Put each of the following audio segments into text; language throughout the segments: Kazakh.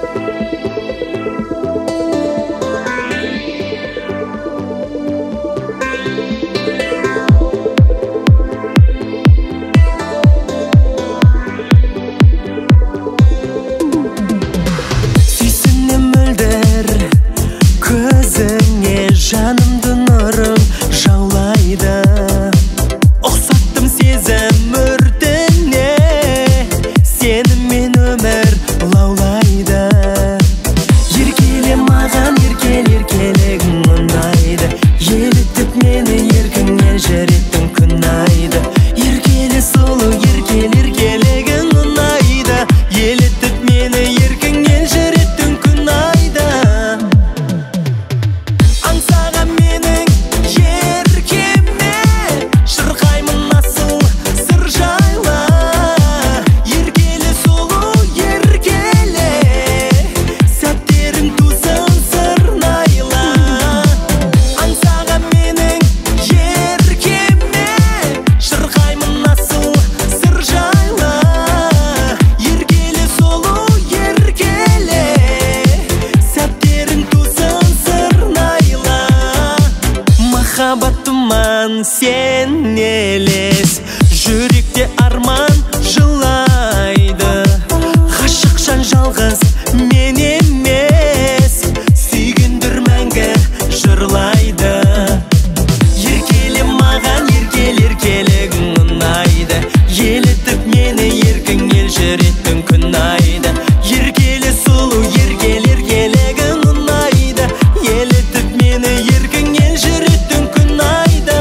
Жанымды нұрың жаулайды, ұқсаттым сезім өртіне, сенімен өмір лаулайды. Еркеле маған, еркелегің ұнайды, елітіп мені еркің елжіреттің күн айды. Еркеле сұлу, еркелегің ұнайды, елітіп мені еркің елжіреттің күн айды. Аңсаған менің еркеме, шырқаймын асыл сыр жайлы. Еркеле сұлу, еркеле, сәттерің тусын сырнайлы. Аңсаған менің еркеме, шырқаймын асыл сыр жайлы. Еркеле сұлу, еркеле, сәттерің тусын сырнайлы. Махаббатыман сен елес, жүректе арман жылайды. Ғашықшан жалғыз мен емес, сүйгендер мәңгі жырлайды. Еркеле маған, еркелегің ұнайды, елітіп мені еркің елжіреттің күн айды. Еркеле сұлу, еркелегің ұнайды, елітіп мені еркің елжіреттің күн айды.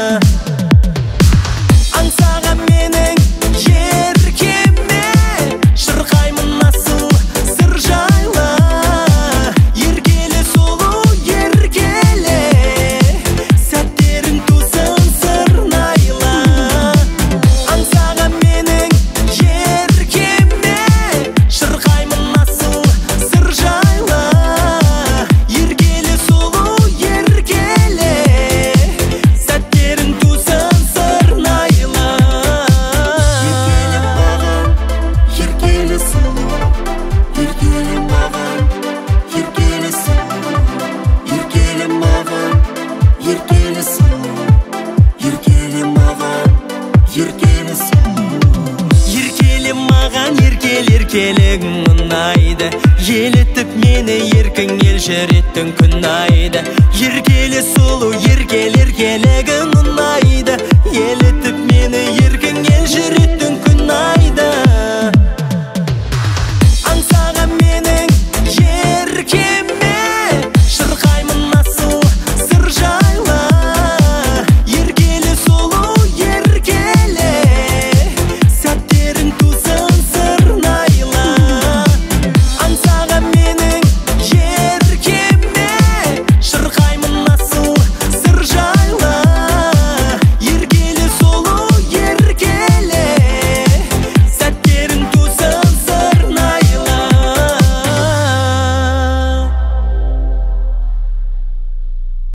Аңсаған менің еркеме, шырқаймын асыл сыр жайлы. Еркеле сұлу, еркеле, сәттерің тусын сырнайлы. Аңсаған менің еркеме, шырқаймын асыл сыр жайлы. Еркеле сұлу, еркеле, сәттерің тусын сырнайлы. Еркеле сұлу, еркеле маған, еркеле сұлу, еркеле маған, еркеле сұлу, еркеле маған, еркеле сұлу. Еркеле маған, еркелегің ұнайды, елітіп мені еркің елжіреттің күн айды. Еркеле сұлу, еркелегің ұнайды, елітіп